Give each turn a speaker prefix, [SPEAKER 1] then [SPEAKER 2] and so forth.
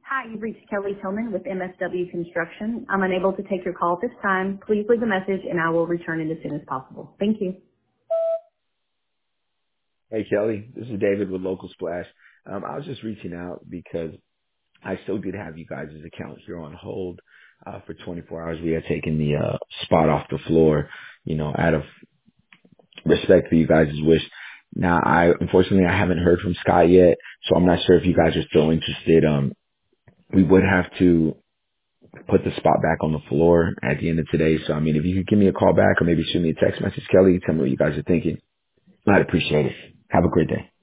[SPEAKER 1] Hi, you've reached Kelly Tillman with MSW Construction. I'm unable to take your call at this time. Please leave a message and I will return it as soon as possible. Thank you.
[SPEAKER 2] Hey Kelly, this is David with Local Splash. I was just reaching out because I still did have you guys' account here on hold for 24 hours. We had taken the spot off the floor, out of respect for you guys' wish. Now, unfortunately I haven't heard from Scott yet, so I'm not sure if you guys are still interested. We would have to put the spot back on the floor at the end of today. So, I mean, if you could give me a call back or maybe shoot me a text message, Kelly, tell me what you guys are thinking. I'd appreciate it. Have a great day.